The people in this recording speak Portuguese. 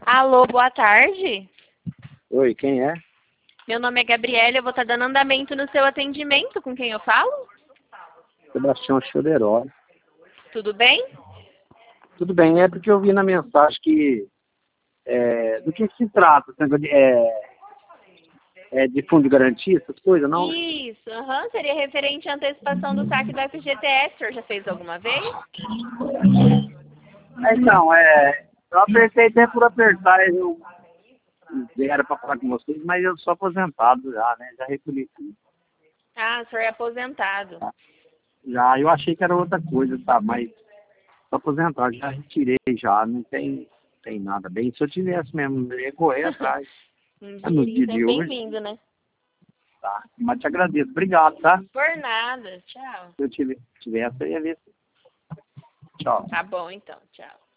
Alô, boa tarde. Oi, quem é? Meu nome é Gabriela, eu vou estar dando andamento no seu atendimento. Com quem eu falo? Sebastião Choderoli. Tudo bem? Tudo bem, é porque eu vi na mensagem que... do que se trata? Esse negócio de fundo de garantia, essas coisas, não? Isso, seria referente à antecipação do saque do FGTS. O senhor já fez alguma vez? Então, eu apertei até por apertar, eu era para falar com vocês, mas eu sou aposentado já, né? Já recolhi tudo. Ah, o senhor é aposentado. Já, eu achei que era outra coisa, tá? Mas sou aposentado, já retirei já, não tem nada. Bem, se eu tivesse mesmo, eu ia correr atrás. Um No dinheirinho dia de sempre hoje, bem-vindo, né? tá? Mas te agradeço, obrigado, tá? Por nada. Tchau. Se eu tivesse, eu ia ver. Tchau. Tá bom, então. Tchau.